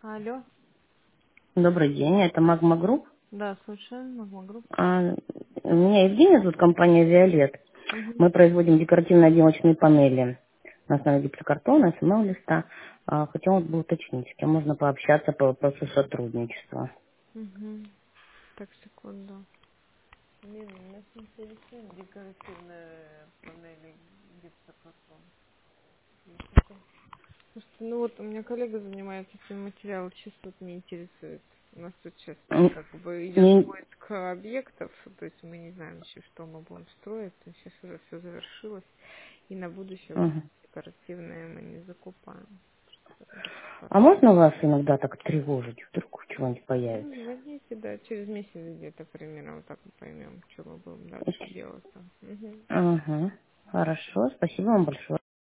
Алло. Добрый день, это Магма Групп. Да, слушаю, Магма Групп. Меня Евгения зовут, компания Виолет. Угу. Мы производим декоративно-отделочные панели на основе гипсокартона, СМЛ-листа. Хотела бы уточнить, с кем можно пообщаться по вопросу сотрудничества. Угу. Так, секунду. Лена, нас интересует декоративные панели гипсокартон. Слушайте, ну вот у меня коллега занимается этим материалом, сейчас вот не интересует. У нас тут сейчас М, как бы идет не- поиск объектов, то есть мы не знаем еще, что мы будем строить. То есть сейчас уже все завершилось, и на будущее вот Мгм. декоративные мы не закупаем. А можно вас иногда так тревожить, вдруг чего-нибудь Ну, появится? звоните, да, через месяц где-то примерно, вот так мы поймем, что мы будем дальше делать. Угу. Ага. Хорошо, спасибо вам большое.